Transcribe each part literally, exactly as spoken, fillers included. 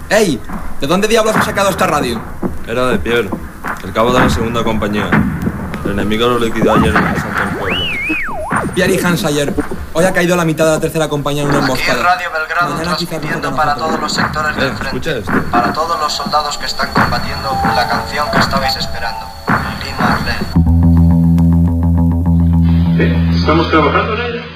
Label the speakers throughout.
Speaker 1: ¡Ey! ¿De dónde diablos has sacado esta radio?
Speaker 2: Era de Pierre, el cabo de la segunda compañía. El enemigo lo liquidó ayer en el asalto al pueblo.
Speaker 1: Pierre y Hans ayer. Hoy ha caído la mitad de la tercera compañía en una emboscada.
Speaker 3: Aquí en Radio Belgrado, mañana transmitiendo para todos los sectores
Speaker 2: eh,
Speaker 3: del frente.
Speaker 2: Escucha esto.
Speaker 3: Para todos los soldados que están combatiendo, la canción que estabais esperando. Lili Marlene.
Speaker 4: ¿Eh? ¿Estamos trabajando en ella?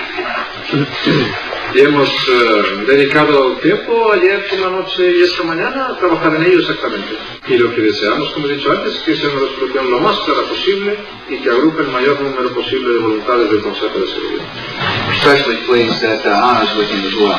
Speaker 4: Y hemos uh, dedicado tiempo ayer por la noche y esta mañana a trabajar en ello exactamente. Y lo que deseamos, como he dicho antes, es que sea una resolución lo más clara posible y que agrupe el mayor número posible de voluntades del Consejo de Seguridad.
Speaker 5: Especially pleased that uh, Anna's with him as well.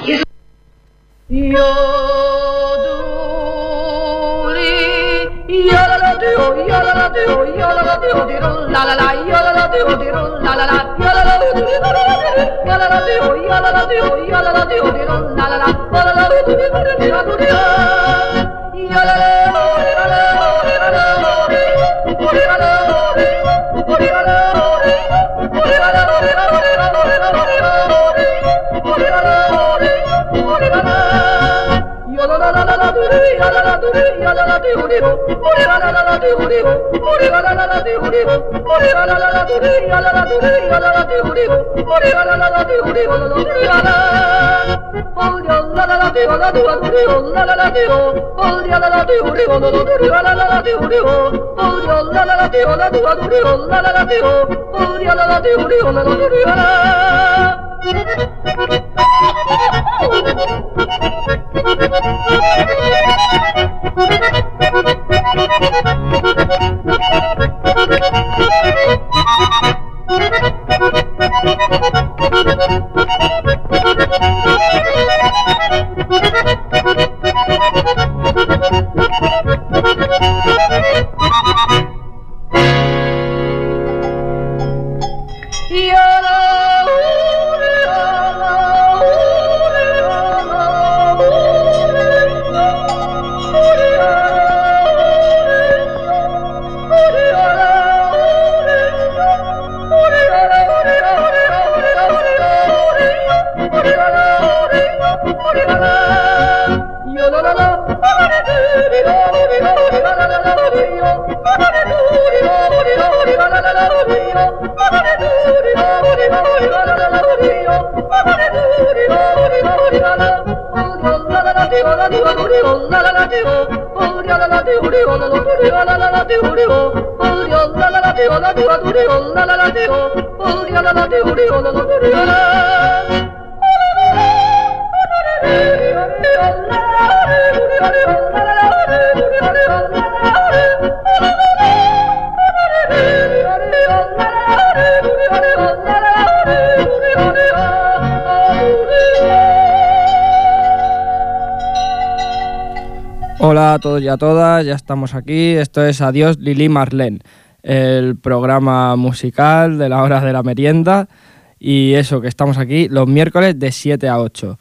Speaker 6: Hola a todos y a todas, ya estamos aquí. Esto es Adiós Lili Marlene, el programa musical de la hora de la merienda. Y eso, que estamos aquí los miércoles de siete a ocho.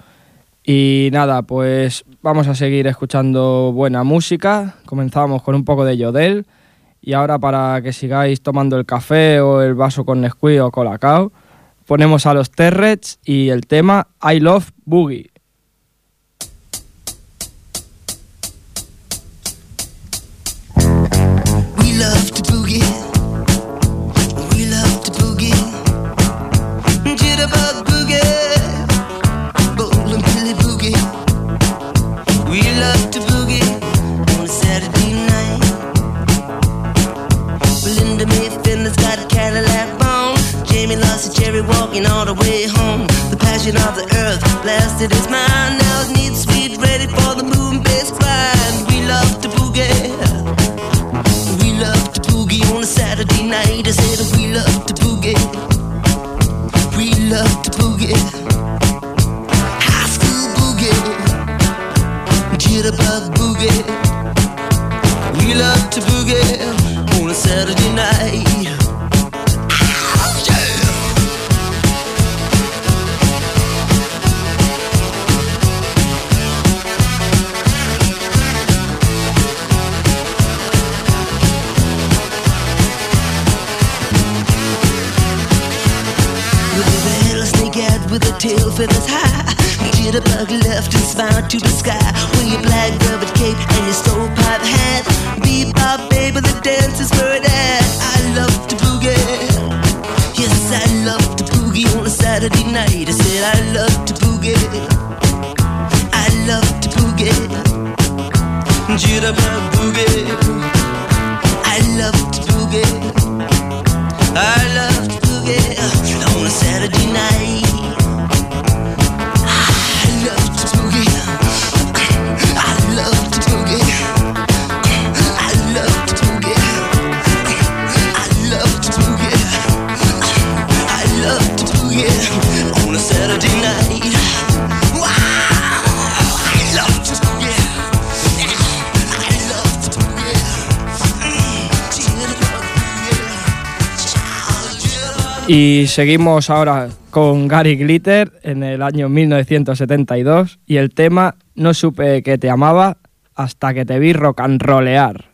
Speaker 6: Y nada, pues vamos a seguir escuchando buena música. Comenzamos con un poco de Yodel. Y ahora, para que sigáis tomando el café o el vaso con Nesquik o Colacao, ponemos a los Terrets y el tema I Love Boogie.
Speaker 7: Love to boogie, we love to boogie, jitterbug boogie, bowling Billy boogie. We love to boogie on a Saturday night. Belinda May Finland's got a Cadillac bone. Jamie lost a cherry walking all the way home. The passion of the earth blasted his mind. Now his neat sweet ready for the moon base climb. We love to boogie. Love to boogie on a Saturday night. I said we love to boogie. We love to boogie. High school boogie, jitterbug boogie. We love to boogie on a Saturday night. Oh, yeah. With a tail feathers high, Jitterbug left and smiled to the sky. With your black velvet cape and your stovepipe hat. Bebop, baby, the dance is where it at. I love to boogie. Yes, I love to boogie on a Saturday night. I said I love to boogie. I love to boogie. Jitterbug boogie. I love to boogie. I love to boogie on a Saturday night.
Speaker 6: Y seguimos ahora con Gary Glitter en el año mil novecientos setenta y dos y el tema No supe que te amaba hasta que te vi rock and rollear.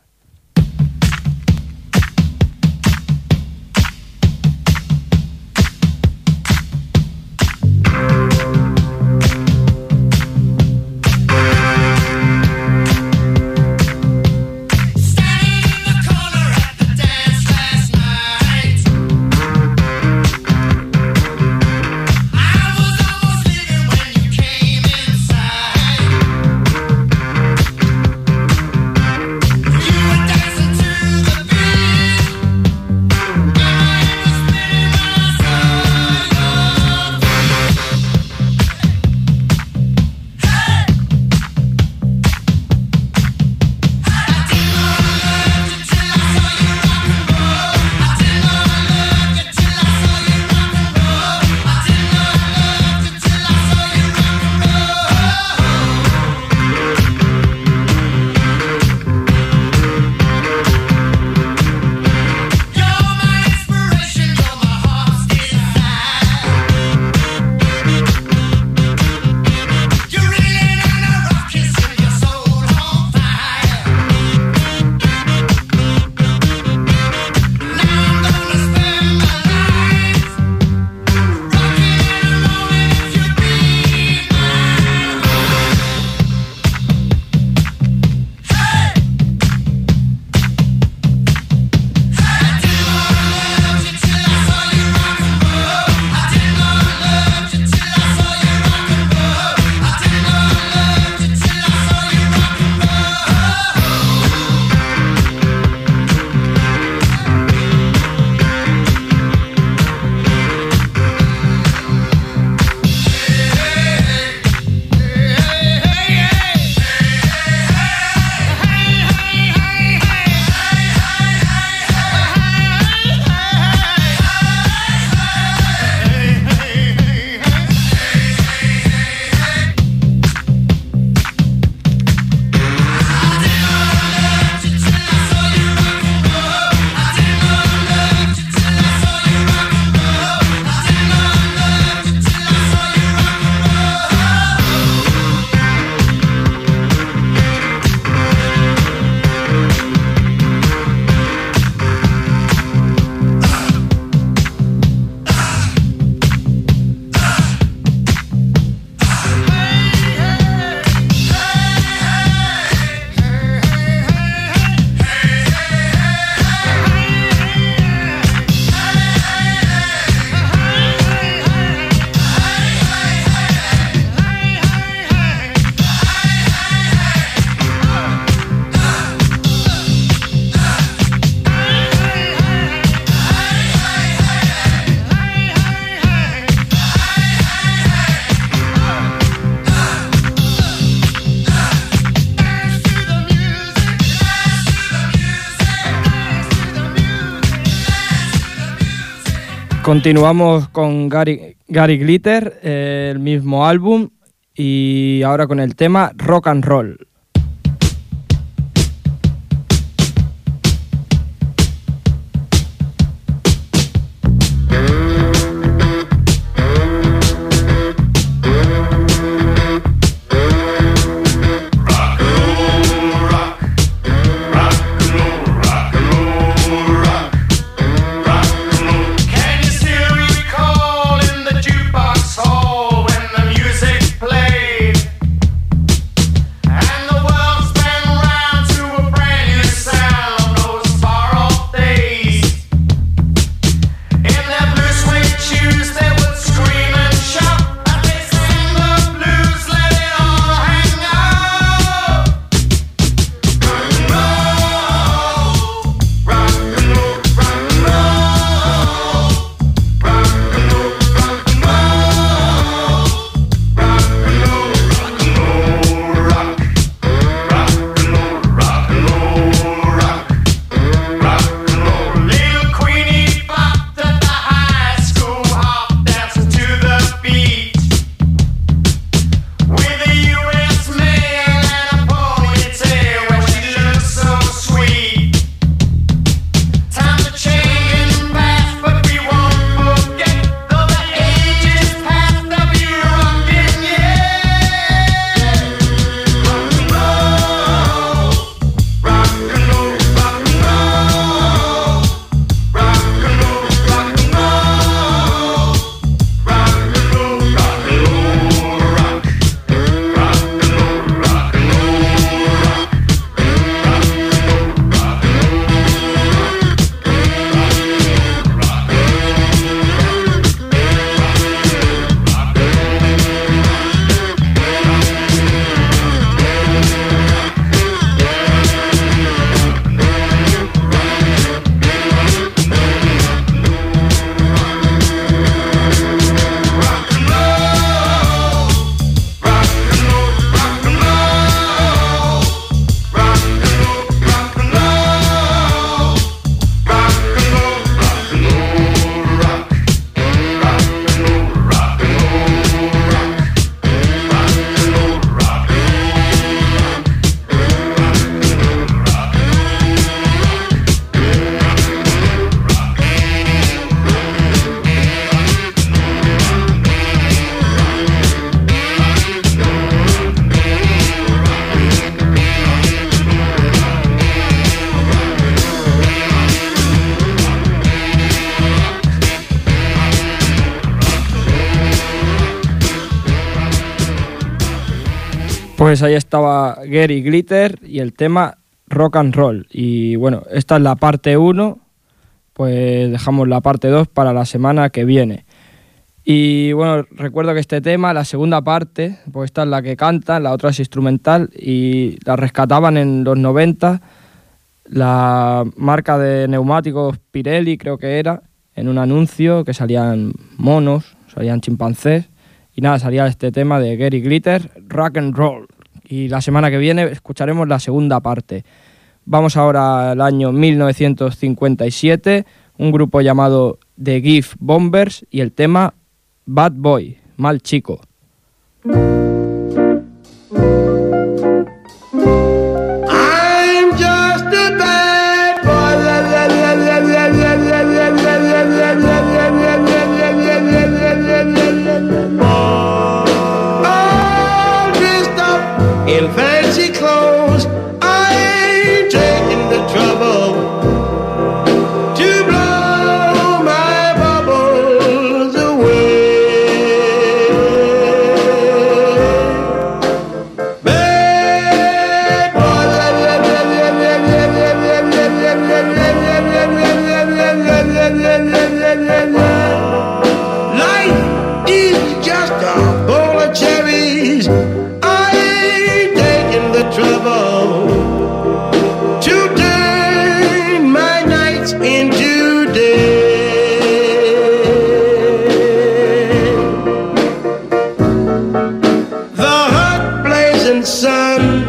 Speaker 6: Continuamos con Gary, Gary Glitter, eh, el mismo álbum, y ahora con el tema Rock and Roll.
Speaker 8: Play
Speaker 6: Pues ahí estaba Gary Glitter y el tema Rock and Roll. Y bueno, esta es la parte uno, pues dejamos la parte dos para la semana que viene. Y bueno, recuerdo que este tema, la segunda parte, pues esta es la que cantan, la otra es instrumental y la rescataban en los noventa, la marca de neumáticos Pirelli creo que era, en un anuncio que salían monos, salían chimpancés y nada, salía este tema de Gary Glitter, Rock and Roll. Y la semana que viene escucharemos la segunda parte. Vamos ahora al año mil novecientos cincuenta y siete, un grupo llamado The Gift Bombers y el tema Bad Boy, mal chico.
Speaker 8: I'm just a bad boy. All dressed up in fancy clothes. I ain't taking the trouble to blow my bubbles away. Bad boy. Life is just a bowl of cherries. I ain't taking the trouble to turn my nights into day. The hot blazing sun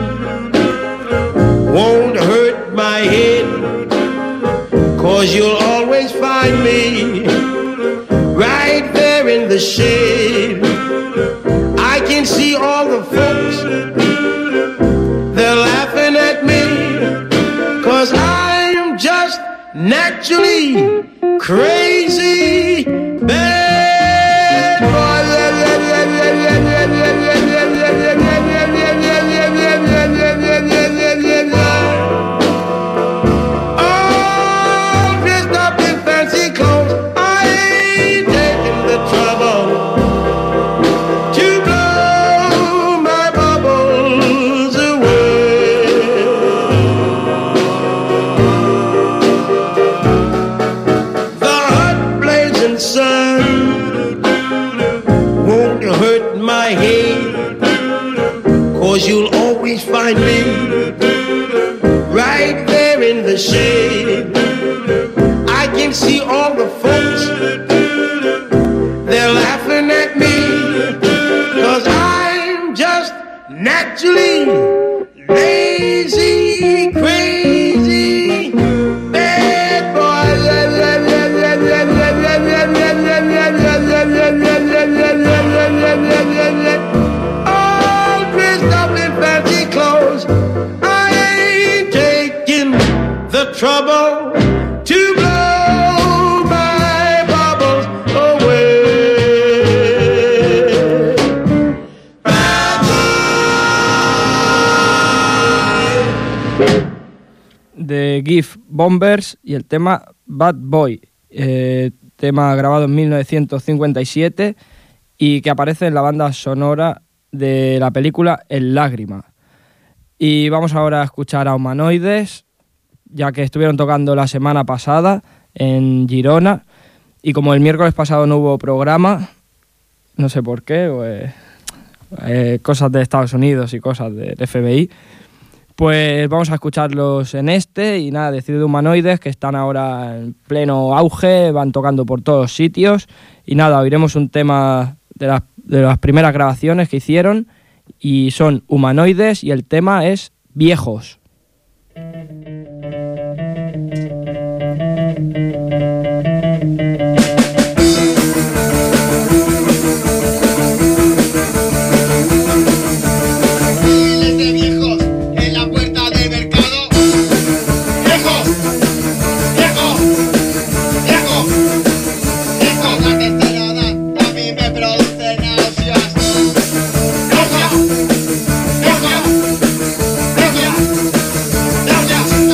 Speaker 8: won't hurt my head, 'cause you'll always find me right there in the shade. I can see all the folks, they're laughing at me, 'cause I'm just naturally crazy. Bad boy. All dressed up in fancy clothes. I ain't taking the trouble to blow my bubbles away. The hot blazing sun won't hurt my head, 'cause you'll always find me right there in the shade. I can see all the folks, they're laughing at me, 'cause I'm just naturally lazy, crazy, bad boy. All dressed up in fancy clothes. I ain't taking the trouble to blow my bubbles away. Bad boy.
Speaker 6: The Gift Bombers y el tema Bad Boy, eh, tema grabado en mil novecientos cincuenta y siete y que aparece en la banda sonora de la película El Lágrima. Y vamos ahora a escuchar a Humanoides, ya que estuvieron tocando la semana pasada en Girona y como el miércoles pasado no hubo programa, no sé por qué, pues, eh, cosas de Estados Unidos y cosas del F B I, pues vamos a escucharlos en este y nada, decir de Humanoides que están ahora en pleno auge, van tocando por todos sitios y nada, oiremos un tema de las, de las primeras grabaciones que hicieron y son Humanoides y el tema es Viejos.
Speaker 9: Miles de viejos en la puerta del mercado. ¡Viejos! ¡Viejos! ¡Viejos! ¡Viejos! La tercera edad a mí me produce náuseas. ¡Náuseas! ¡Náuseas! ¡Náuseas! ¡Náuseas!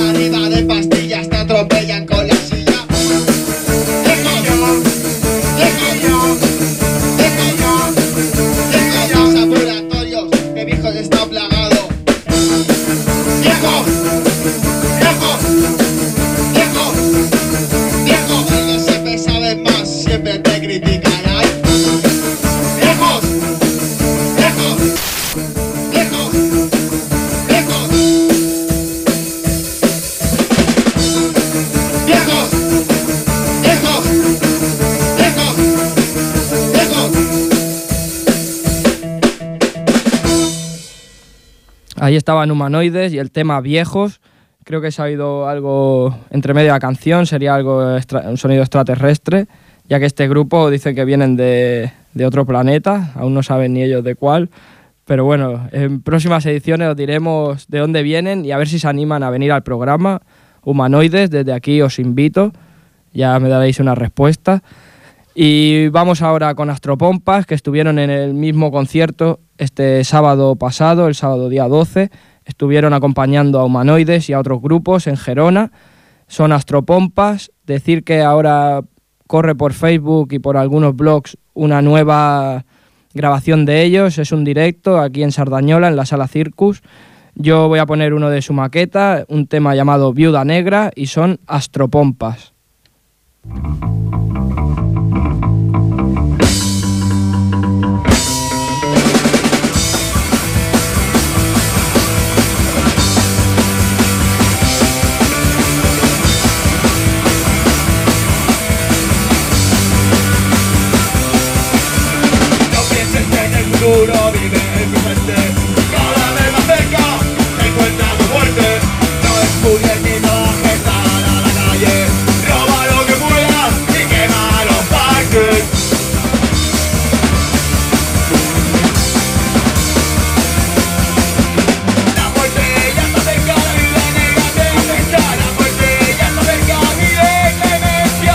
Speaker 6: Ahí estaban Humanoides y el tema Viejos. Creo que se ha oído algo entre medio de la canción, sería algo extra, un sonido extraterrestre, ya que este grupo dice que vienen de, de otro planeta, aún no saben ni ellos de cuál, pero bueno, en próximas ediciones os diremos de dónde vienen y a ver si se animan a venir al programa. Humanoides, desde aquí os invito, ya me daréis una respuesta. Y vamos ahora con Astropompas, que estuvieron en el mismo concierto este sábado pasado, el sábado día doce, estuvieron acompañando a Humanoides y a otros grupos en Gerona. Son Astropompas. Decir que ahora corre por Facebook y por algunos blogs una nueva grabación de ellos. Es un directo aquí en Sardañola, en la Sala Circus. Yo voy a poner uno de su maqueta, un tema llamado Viuda Negra, y son Astropompas.
Speaker 8: Vive en mi mente, cada vez más cerca se encuentra tu muerte. No estudies ni trabajes, sal a la calle, roba lo que puedas y quema los parques. La muerte ya está cerca, la vida negra te acecha. La muerte ya está cerca, vive clemencia.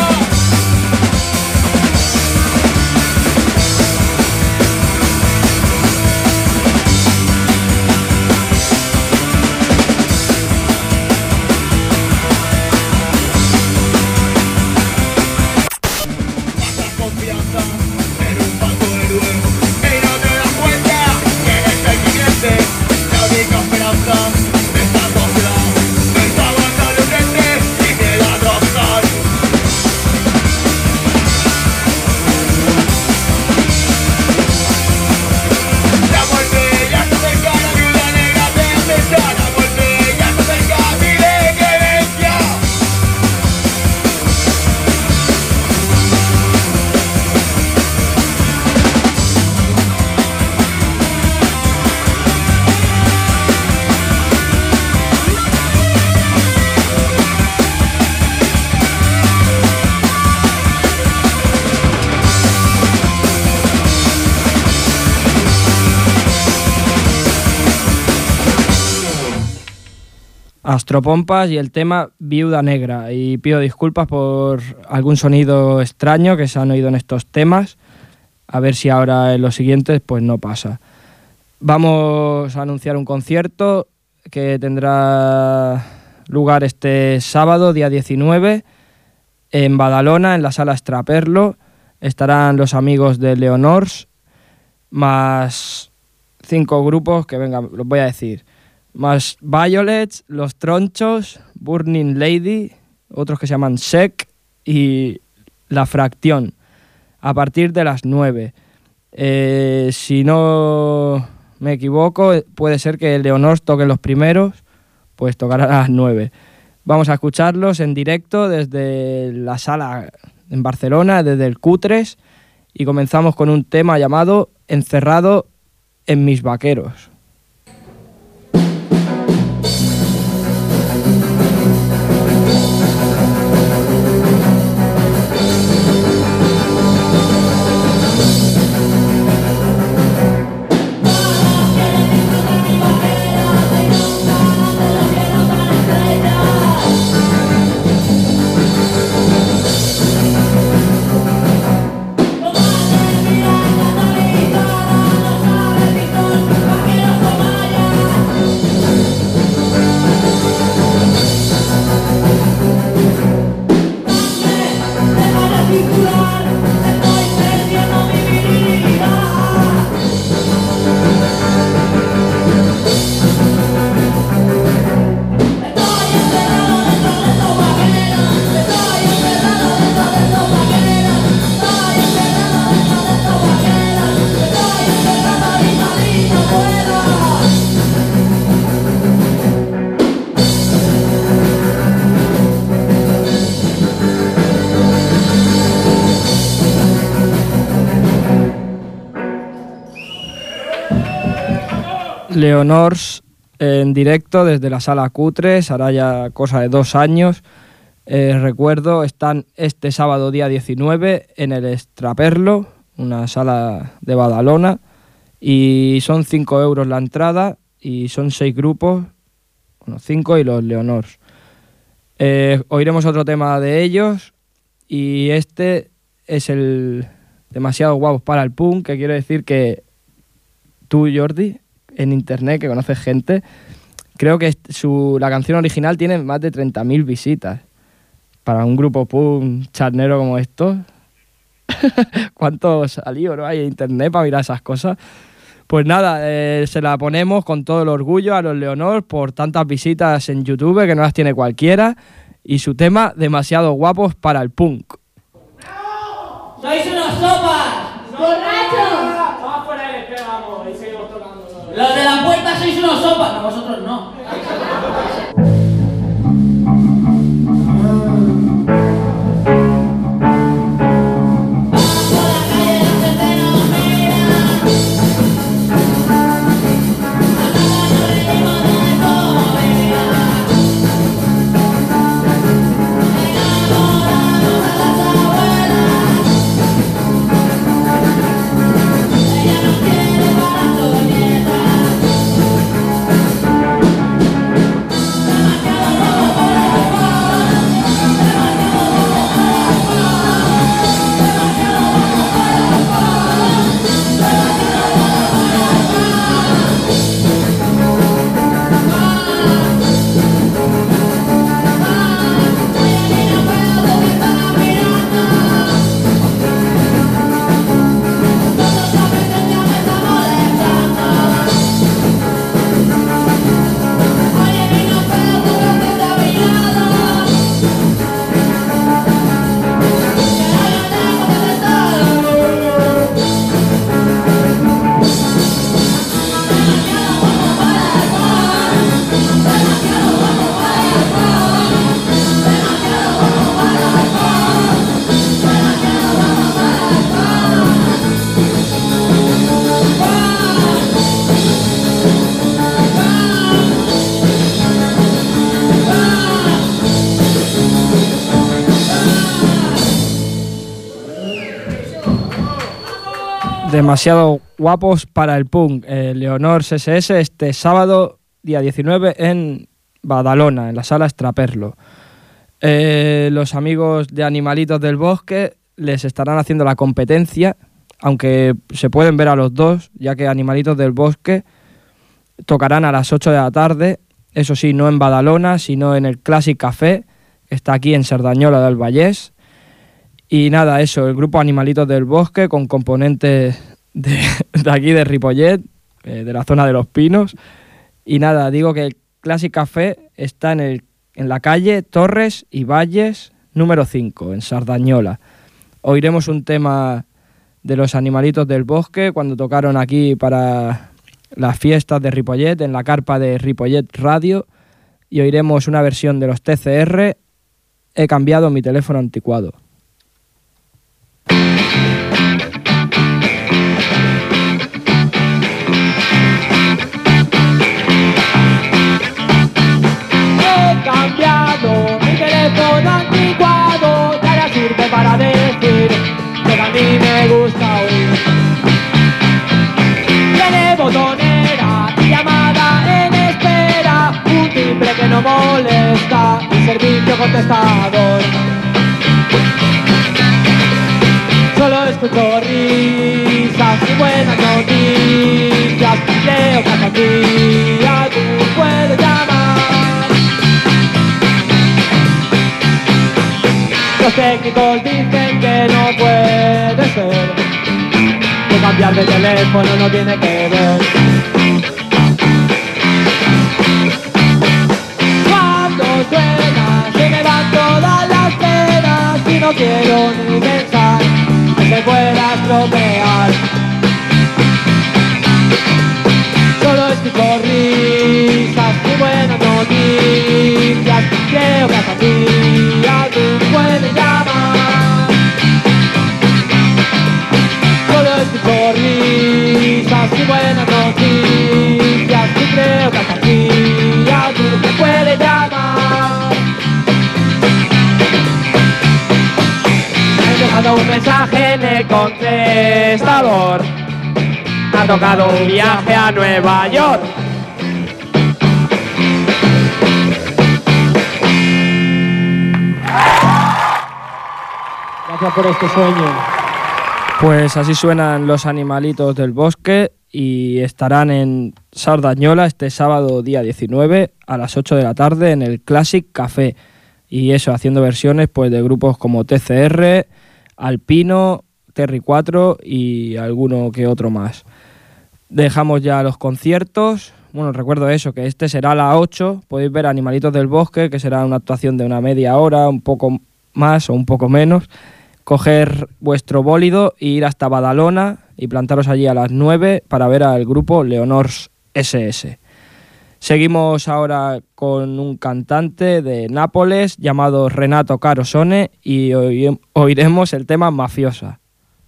Speaker 6: Astropompas y el tema Viuda Negra. Y pido disculpas por algún sonido extraño que se han oído en estos temas. A ver si ahora en los siguientes pues no pasa. Vamos a anunciar un concierto que tendrá lugar este sábado, día diecinueve, en Badalona, en la Sala Straperlo. Estarán los amigos de Leonors, más cinco grupos que, venga, los voy a decir. Más Violets, Los Tronchos, Burning Lady, otros que se llaman Sec y La Fracción, a partir de las nueve. Eh, si no me equivoco, puede ser que Leonors toque los primeros, pues tocará a las nueve. Vamos a escucharlos en directo desde la sala en Barcelona, desde el Cutres, y comenzamos con un tema llamado Encerrado en mis vaqueros. Leonors en directo desde la Sala Cutres, hará ya cosa de dos años. Eh, recuerdo, están este sábado día diecinueve en el Extraperlo, una sala de Badalona, y son cinco euros la entrada y son seis grupos, bueno, cinco y los Leonors. Eh, oiremos otro tema de ellos y este es el Demasiado Guapos para el Punk, que quiere decir que tú, Jordi, en internet, que conoces gente, creo que su, la canción original tiene más de treinta mil visitas. Para un grupo punk charnero como estos, ¿cuánto salió, no? Hay en internet para mirar esas cosas. Pues nada, eh, se la ponemos con todo el orgullo a los Leonor por tantas visitas en YouTube, que no las tiene cualquiera, y su tema, Demasiado Guapos para el Punk.
Speaker 10: ¡No! ¡Sois unos sopas! ¡Borrachos!
Speaker 11: Vamos por ahí, espera, vamos, y seguimos tocando.
Speaker 10: Los de la puerta sois unos sopas, no, vosotros no.
Speaker 6: Demasiado Guapos para el Punk, eh, Leonor C S S, este sábado, día diecinueve, en Badalona, en la Sala Extraperlo. Eh, los amigos de Animalitos del Bosque les estarán haciendo la competencia, aunque se pueden ver a los dos, ya que Animalitos del Bosque tocarán a las ocho de la tarde, eso sí, no en Badalona, sino en el Classic Café, que está aquí en Cerdañola del Vallés. Y nada, eso, el grupo Animalitos del Bosque con componentes de, de aquí de Ripollet, eh, de la zona de Los Pinos. Y nada, digo que el Classic Café está en, el, en la calle Torres y Valles número cinco, en Sardañola. Oiremos un tema de los Animalitos del Bosque cuando tocaron aquí para las fiestas de Ripollet, en la carpa de Ripollet Radio. Y oiremos una versión de los T C R, He cambiado mi teléfono anticuado.
Speaker 11: He cambiado mi teléfono anticuado, ya ahora sirve para decir lo que a mí me gusta oír. Tiene botonera y llamada en espera, un timbre que no molesta y servicio contestador. Solo escucho risas y buenas noticias, leo que hasta aquí alguien puede llamar. Los técnicos dicen que no puede ser, que cambiar de teléfono no tiene que ver. Cuando suena se me van todas las penas y no quiero ni pensar que se pueda estropear. Solo escucho risas y buenas noticias, creo que hasta aquí alguien puede llamar. Solo escucho risas y buenas noticias y creo que hasta aquí hay contestador. Ha tocado un viaje a Nueva York. Gracias por este sueño.
Speaker 6: Pues así suenan Los Animalitos del Bosque y estarán en Sardañola este sábado día diecinueve a las ocho de la tarde en el Classic Café. Y eso, haciendo versiones pues de grupos como T C R, Alpino, Terry cuatro y alguno que otro más. Dejamos ya los conciertos. Bueno, recuerdo eso, que este será a las ocho. Podéis ver Animalitos del Bosque, que será una actuación de una media hora, un poco más o un poco menos. Coger vuestro bólido e ir hasta Badalona y plantaros allí a las nueve para ver al grupo Leonors ese ese. Seguimos ahora con un cantante de Nápoles llamado Renato Carosone y oiremos el tema Mafiosa.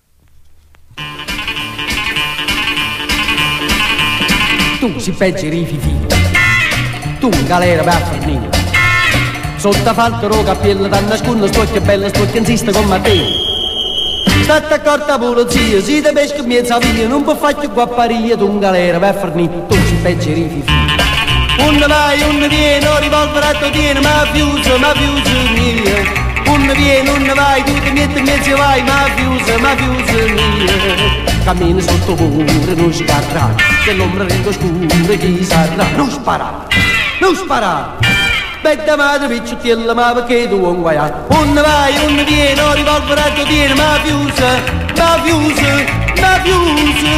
Speaker 12: Tu si peggeri fifi, tu in galera per fornire. Sotto faltero cappello, da nascondo spocchia bella, spocchia insiste con te. State accorta polizia, si te pesca mezza via, non può farci guapparia, tu in galera per fornire, tu si peggeri fifi. Un vai, un viene, un rivolveretto tiene, mafioso, mafioso mia. Un viene, un vai, tu ti metti in mezzo vai, mafioso, mafioso mia. Cammina sotto pure, non scarra, che l'ombra rende scura, chi sarà? Non spara, non spara. Bella madre picciottiella, ma perché tu non vai? Un vai, un viene, un rivolveretto tiene, mafioso, mafioso, mafioso.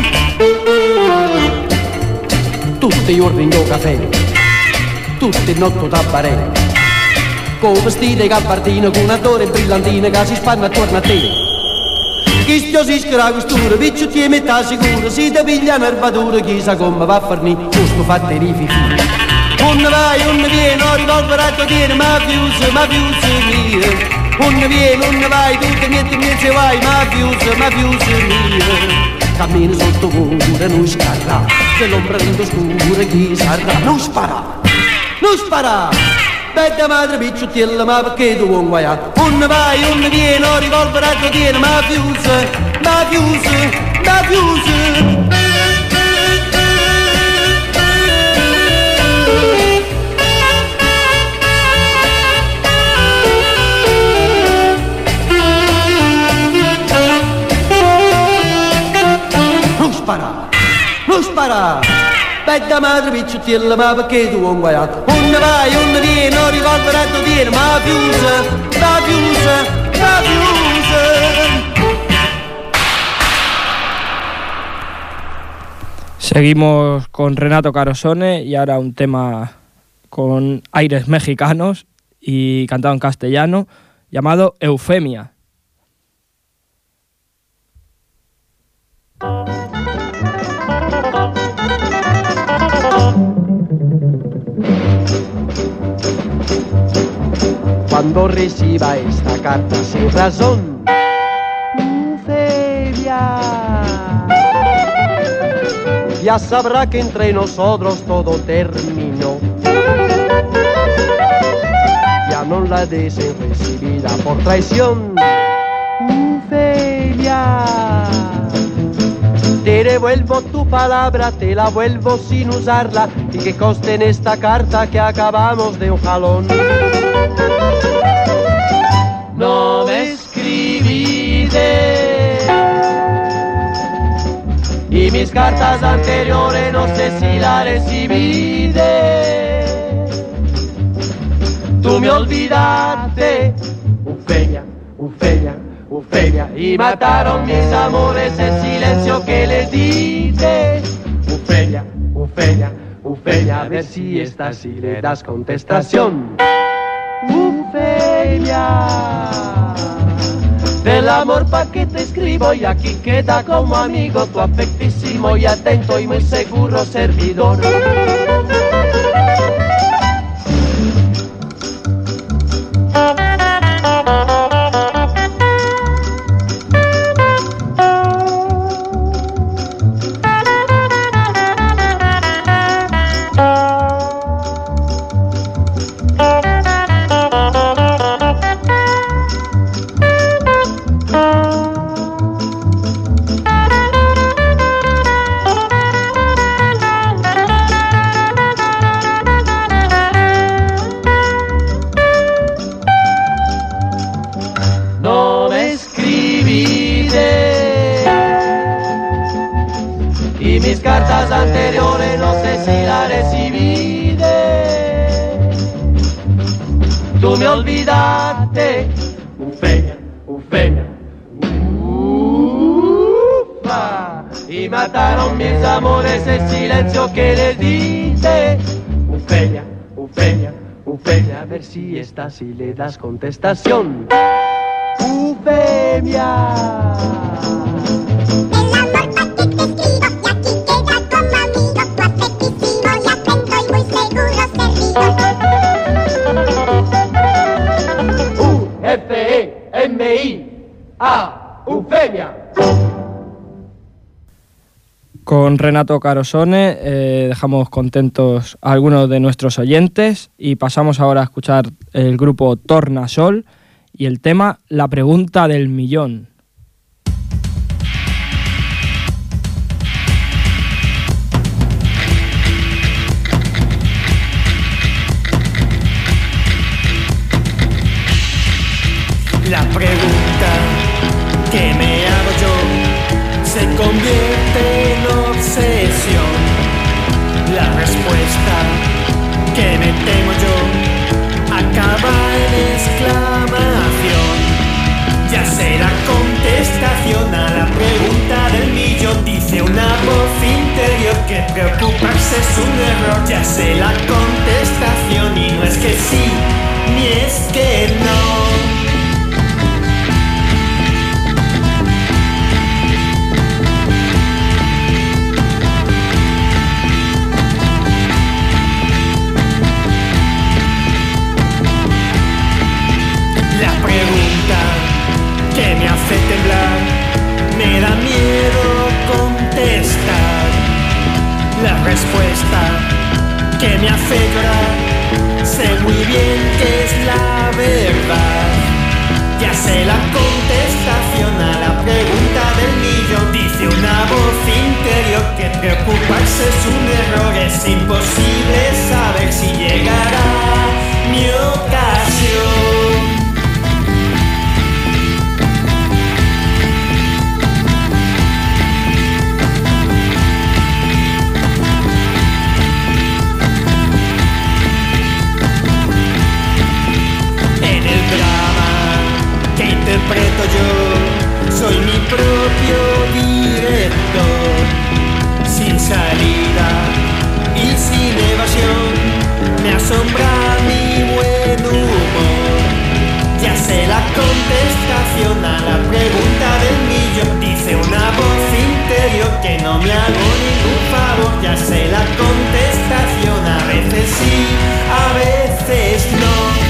Speaker 12: Tutti i giorni in caffè, tutti i notti da bare, con vestiti gabardine, con attore brillantine che si spanna attorno a te. Chi stiosisce la costura, piccioti e metà sicura, si ti piglia un'erbatura, chissà come va a farni, giusto fatte rififi. Un vai, un viene, un rivolveretto tiene, mafioso, mafioso mia. Un viene, un vai, tu ti metti in mezzo vai, mafioso, mafioso mia. Cammina sotto cura, non scarra, se l'ombra rende scura, chi sarà? Non spara, non spara. Bella madre picciottiella, ma perché tu non vai? Un vai, un viene, un rivolveretto tiene, mafioso, mafioso, mafioso. Non spara, non spara. Bella madre picciottiella, ma perché tu non vai? Un vai, un viene, un rivolveretto tiene, mafiosa, mafiosa, mafiosa.
Speaker 6: Seguimos con Renato Carosone y ahora un tema con aires mexicanos y cantado en castellano llamado Eufemia.
Speaker 12: Cuando reciba esta carta sin razón, Eufemia, ya sabrá que entre nosotros todo terminó. Ya no la desen recibida por traición, Eufemia. Te devuelvo tu palabra, te la vuelvo sin usarla, y que conste en esta carta que acabamos de un jalón. No me escribiste y mis cartas anteriores no sé si las recibiste. Tú me olvidaste, Eufemia, Eufemia, Eufemia, y mataron mis amores el silencio que les diste. Eufemia, Eufemia, Eufemia, a ver si estás y le das contestación. Eufemia, del amor pa' que te escribo y aquí queda como amigo tu afectísimo y atento y muy seguro servidor. mis cartas anteriores no sé si las recibiste. Tú me olvidaste, Ufemia, Ufemia, ufa, y mataron mis amores el silencio que les diste. Ufemia, Ufemia, Ufemia, a ver si estás y le das contestación. Ufemia. U F E M I A, Ufemia.
Speaker 6: Con Renato Carosone eh, dejamos contentos a algunos de nuestros oyentes y pasamos ahora a escuchar el grupo Tornasol y el tema La pregunta del millón.
Speaker 13: La pregunta que me hago yo se convierte en obsesión. La respuesta que me temo yo acaba en exclamación. Ya sé la contestación a la pregunta del millón. Dice una voz interior que preocuparse es un error. Ya sé la contestación y no es que sí, ni es que no. Que me hace temblar, me da miedo contestar. La respuesta que me hace llorar, sé muy bien que es la verdad. Ya sé la contestación a la pregunta del millón. Dice una voz interior que preocuparse es un error. Es imposible saber si llegará mi ocasión. Interpreto yo, soy mi propio director, sin salida y sin evasión, me asombra mi buen humor. Ya sé la contestación a la pregunta del millón. Dice una voz interior que no me hago ningún favor. Ya sé la contestación, a veces sí, a veces no.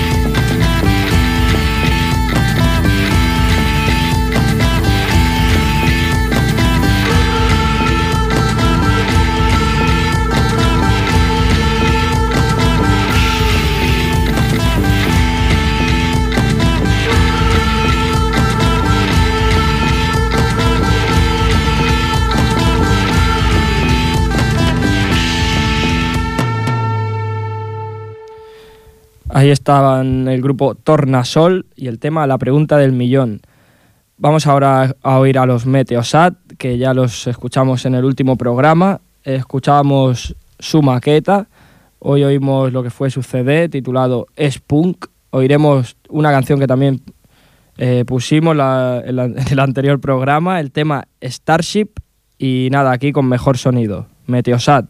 Speaker 6: Ahí estaban el grupo Tornasol y el tema La pregunta del millón. Vamos ahora a oír a los Meteosat, que ya los escuchamos en el último programa. Escuchábamos su maqueta, hoy oímos lo que fue su C D titulado Spunk. Oiremos una canción que también eh, pusimos la, en, la, en el anterior programa, el tema Starship, y nada, aquí con mejor sonido, Meteosat.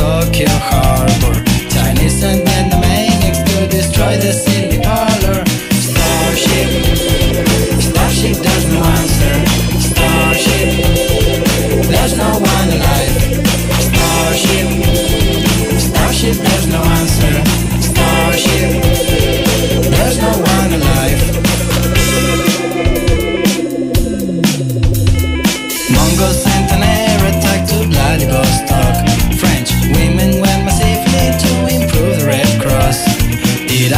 Speaker 14: Harbor. Chinese and Vietnamanics to destroy the city parlor.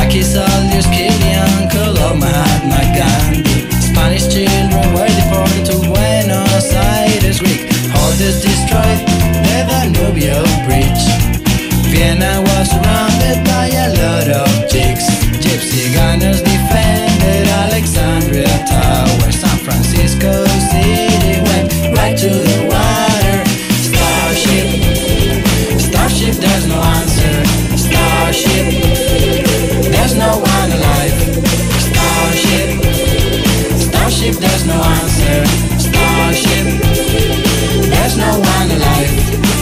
Speaker 14: Iraqi soldiers killing Uncle Mahatma Gandhi. Spanish children were deported to Buenos Aires Greek. Holders destroyed the Danubio Bridge. Vienna was surrounded by a lot of chicks. Gypsy gunners defended Alexandria Tower. San Francisco City went right to the water. Starship, Starship, there's no answer. Starship, there's no one alive. Starship, Starship, there's no answer. Starship, there's no one alive.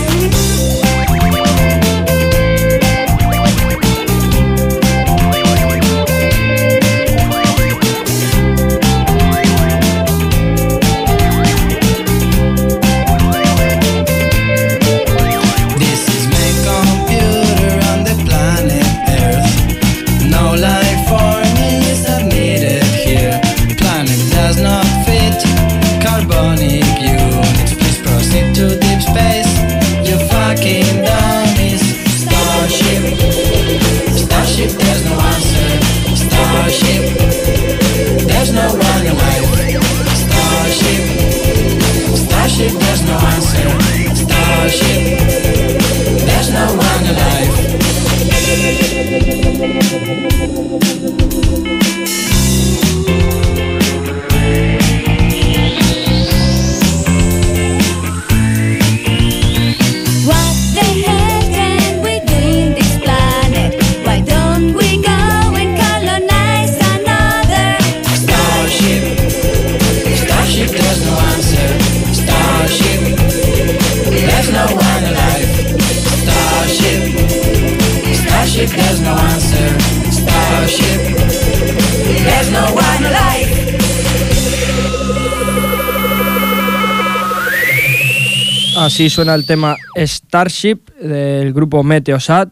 Speaker 6: Así suena el tema Starship del grupo Meteosat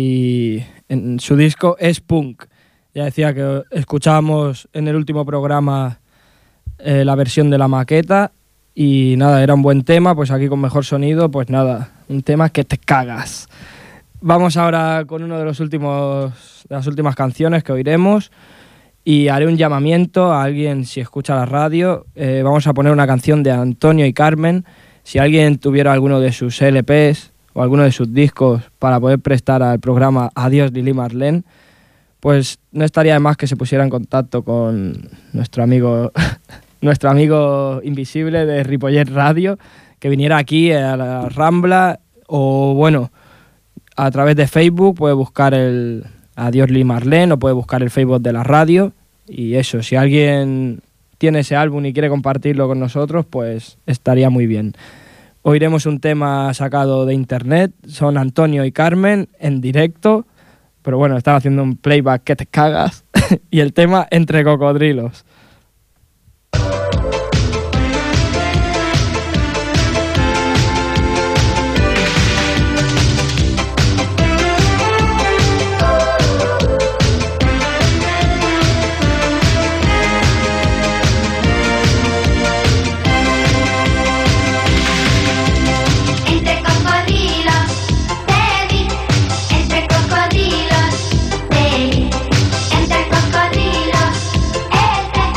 Speaker 6: y en su disco es punk. Ya decía que escuchábamos en el último programa eh, la versión de la maqueta y nada, era un buen tema, pues aquí con mejor sonido, pues nada, un tema que te cagas. Vamos ahora con uno de los últimos de las últimas canciones que oiremos y haré un llamamiento a alguien si escucha la radio. Eh, vamos a poner una canción de Antonio y Carmen. Si alguien tuviera alguno de sus L Pes o alguno de sus discos para poder prestar al programa Adiós Lili Marlene, pues no estaría de más que se pusiera en contacto con nuestro amigo nuestro amigo invisible de Ripollet Radio, que viniera aquí a la Rambla o bueno, a través de Facebook puede buscar el Adiós Lili Marlene o puede buscar el Facebook de la radio y eso, si alguien tiene ese álbum y quiere compartirlo con nosotros, pues estaría muy bien. Oiremos un tema sacado de internet, son Antonio y Carmen en directo, pero bueno, están haciendo un playback que te cagas, y el tema Entre Cocodrilos.
Speaker 15: Entre cocodrilos, te vi, entre cocodrilos, este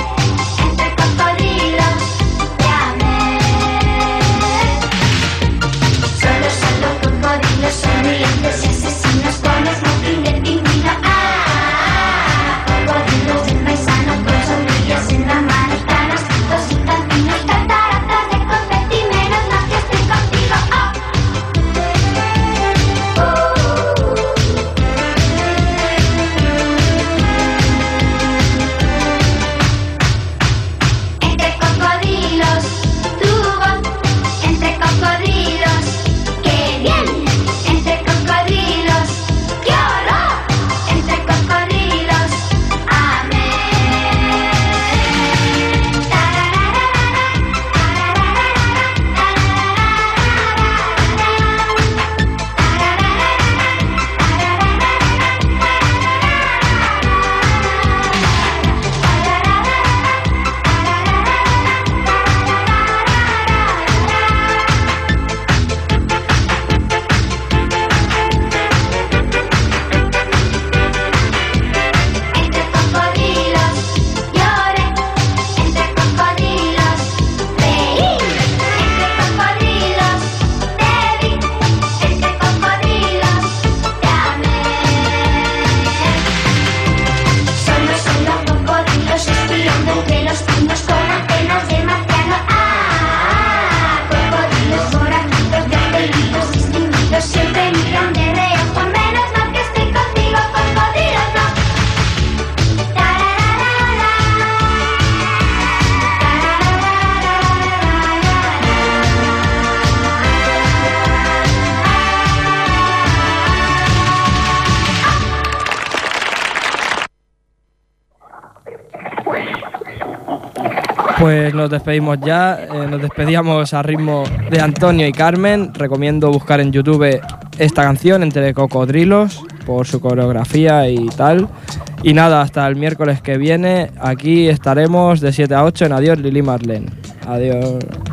Speaker 6: Pues nos despedimos ya, eh, nos despedíamos a ritmo de Antonio y Carmen. Recomiendo buscar en YouTube esta canción, Entre Cocodrilos, por su coreografía y tal. Y nada, hasta el miércoles que viene, aquí estaremos de siete a ocho en Adiós Lili Marlene. Adiós.